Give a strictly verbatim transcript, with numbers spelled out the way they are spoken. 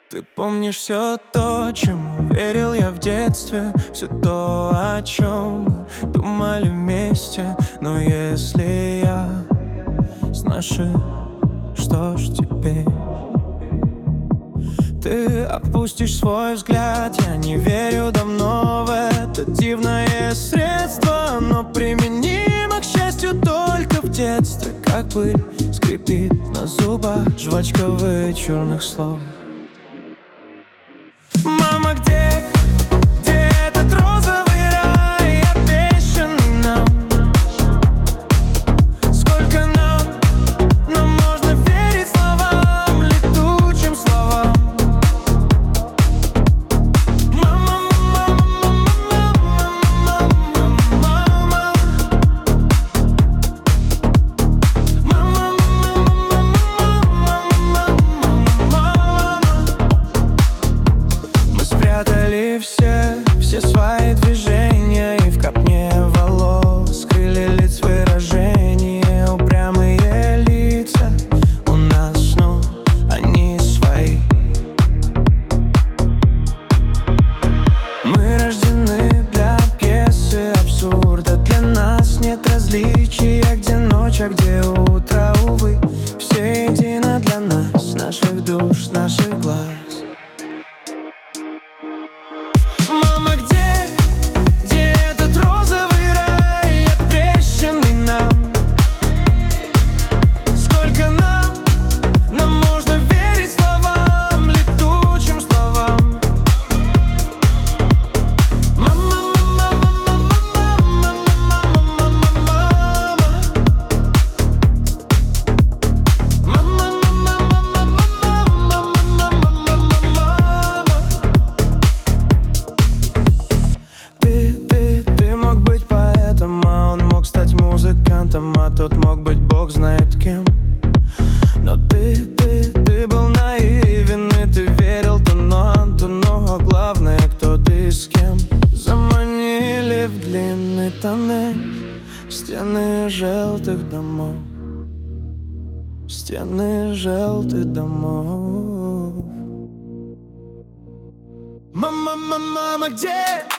Ты помнишь все то, чему верил я в детстве, все то, о чем мы думали вместе. Но если я с нашей, что ж теперь? Ты опустишь свой взгляд, я не верю давно в это дивное средство, но применимо, к счастью, только в детстве. Как пыль скрипит на зубах, жвачка вычурных слов. Мама, где, где этот розовый рай, обещанный нам? Сколько нам, нам можно верить словам, летучим словам? Мама, мама, мама, мама, мама, мама, мы спрятали все, все свои движения, и в копне волос скрыли лиц выражения. Упрямые лица у нас, но они свои. Мы рождены для пьесы абсурда. Для нас нет различия, где ночь, а где утро, увы. Все едино для нас, наших душ, наших глаз. Мама, где, где этот розовый рай, обещанный нам? Сколько нам, нам можно верить словам, летучим словам? Мама, мама, мама, мама, мама, мама, мама, Ты, ты, ты мог быть поэтом, а он мог стать музыкантом, а тот мог быть бог знает кем. Но ты, ты, ты был наивен, и ты верил то на то, но главное, кто ты с кем. Заманили в длинный тоннель стены желтых домов, стены желтых домов. Мама, мама, мама, где?